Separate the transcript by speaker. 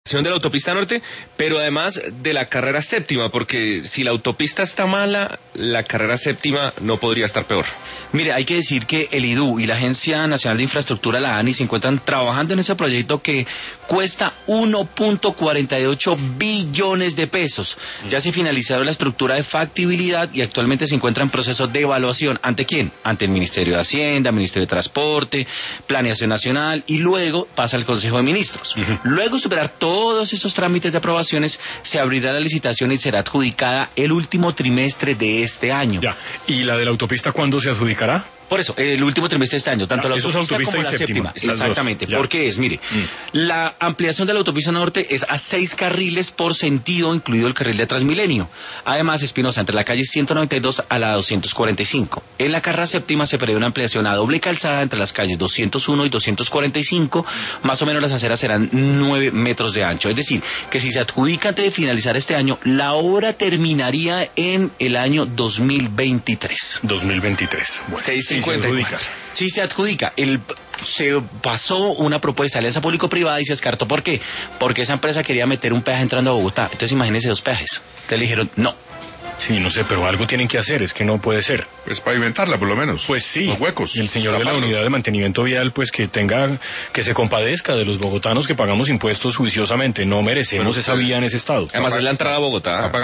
Speaker 1: de la autopista norte, pero además de la carrera séptima, porque si la autopista está mala, la carrera séptima no podría estar peor.
Speaker 2: Mire, hay que decir que el IDU y la Agencia Nacional de Infraestructura, la ANI, se encuentran trabajando en ese proyecto que cuesta 1.48 billones de pesos. Ya se finalizaron la estructura de factibilidad y actualmente se encuentra en proceso de evaluación. ¿Ante quién? Ante el Ministerio de Hacienda, Ministerio de Transporte, Planeación Nacional, y luego pasa al Consejo de Ministros. Luego de superar todos estos trámites de aprobaciones, se abrirá la licitación y será adjudicada el último trimestre de este año.
Speaker 3: Ya. ¿Y la de la autopista cuándo se adjudicará?
Speaker 2: Por eso, el último trimestre de este año, tanto la autopista como la séptima. Exactamente. ¿Por qué es? Mire, la ampliación de la autopista norte es a 6 carriles por sentido, incluido el carril de Transmilenio. Además, Espinosa, entre la calle 192 a la 245. En la carrera séptima se prevé una ampliación a doble calzada entre las calles 201 y 245. Más o menos las aceras serán 9 metros de ancho. Es decir, que si se adjudica antes de finalizar este año, la obra terminaría en el año 2023.
Speaker 3: 2023. Bueno.
Speaker 1: 6.54.
Speaker 2: Sí, se adjudica. Se pasó una propuesta de alianza público-privada y se descartó. ¿Por qué? Porque esa empresa quería meter un peaje entrando a Bogotá. Entonces imagínense 2 peajes. Entonces le dijeron, no.
Speaker 3: Sí, no sé, pero algo tienen que hacer, es que no puede ser.
Speaker 4: Pues pavimentarla, por lo menos.
Speaker 3: Pues sí.
Speaker 4: Los huecos.
Speaker 3: Y el señor de la unidad de mantenimiento vial, pues que se compadezca de los bogotanos que pagamos impuestos juiciosamente. No merecemos esa vía en ese estado.
Speaker 1: Además es la entrada a Bogotá.